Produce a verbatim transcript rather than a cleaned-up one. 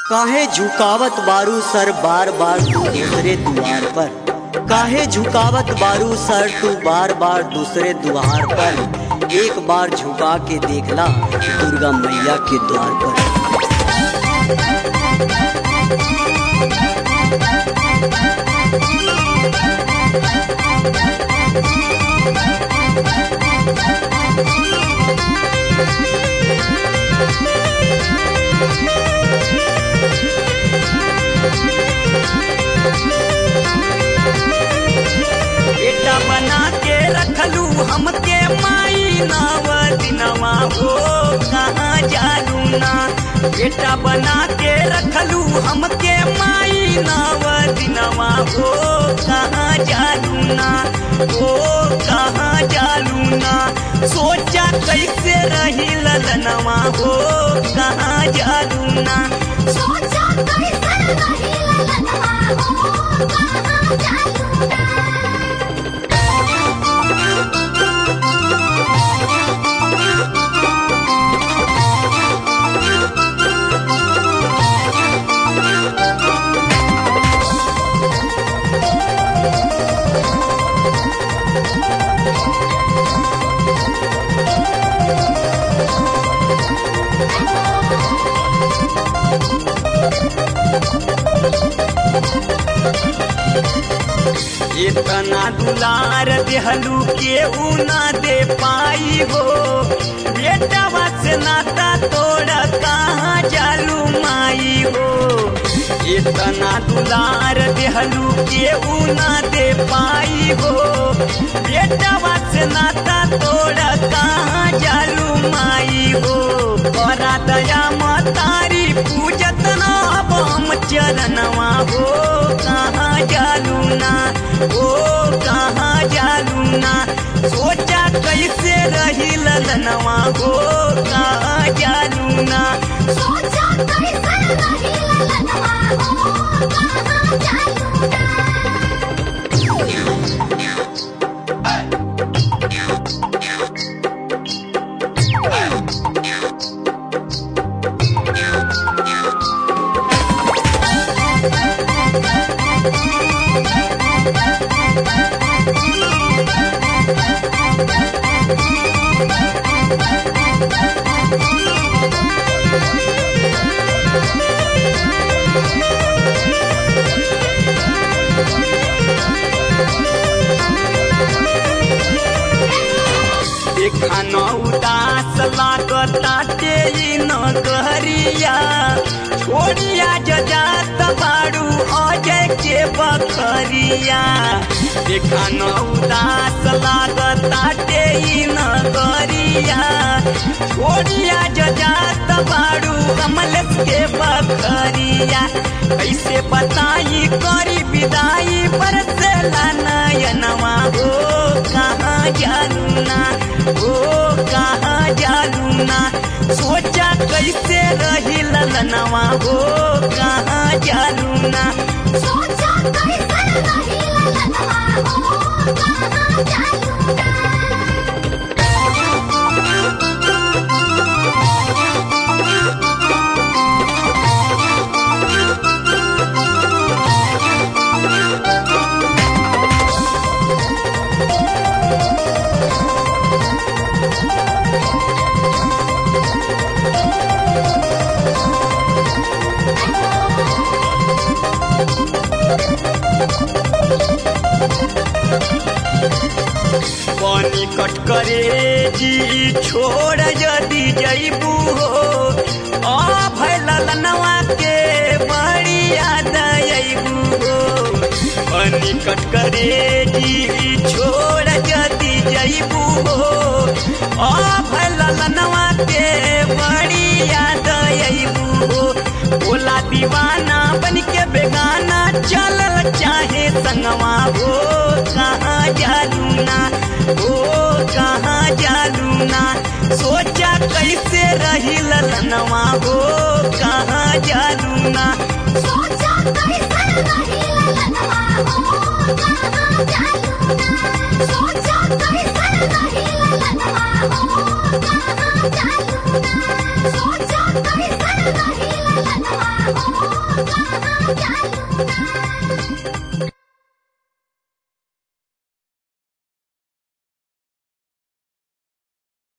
काहे झुकावत बारू सर बार बार तू दूसरे द्वार पर। काहे झुकावत बारू सर तू बार बार दूसरे द्वार पर। एक बार झुका के देखला दुर्गा मैया के द्वार पर। बेटा बना के रखलू हमके माई नाव दिनवा हो कहाँ जालू ना। बेटा बना के रखलू हमके माई नाव दिनवा हो कहाँ जालू ना। हो कहाँ जालू ना। सोचा कैसे रही ललनवा हो कहाँ जालू ना। सोचा कैसे रही ललनवा हो कहाँ जालू ना। इतना दुलार देहलू के ना दे पाई हो। बेटा से नाता तोड़ा कहाँ जालू माई हो। इतना दुलार देहलू के ना दे पाई हो। बेटा से नाता तोड़ा कहाँ जालू माई हो। बड़ा दया मतारी पूजत ना बम चरणवा हो कहाँ जालू ना। ओ कहाँ जालू ना। सोचा कैसे रही ललनवा हो कहाँ जालू ना। सोचा कैसे रही ललनवा हो कहाँ जालू ना। देखा उदास लागता तेरी नगरिया। छोड़िया जजात बाड़ू अजय के बकरिया। देखा उदास लागता तेरी नगरिया। छोड़िया जजात बाड़ू कमल के बकरिया। कैसे बताई करी विदाई बरसेला नयनवा हो कहाँ जालू ना। ओ कहाँ जालू ना। सोचा कैसे रही ललनवा हो कहाँ जालू ना। सोचा कैसे रही ललनवा हो कहाँ जालू ना। पानी कट करे जी छोड़ यदि जईबू हो। आ भैला ललनवा के बड़ी याद अईबू हो। पानी कट करे जी छोड़ यदि जईबू हो। आ भैला ललनवा के बड़ी याद अईबू हो। बोला दीवाना बन के बेगाना चलल चाहे संगवा हो कहाँ जालू ना। ओ कहाँ जालू ना। सोचा कैसे रही ललनवा हो कहाँ जालू ना। सोचा कैसे रही ललनवा हो कहाँ जालू ना। सोचा कैसे रही ललनवा हो कहाँ जालू ना। सोचा कैसे रही ललनवा हो जालू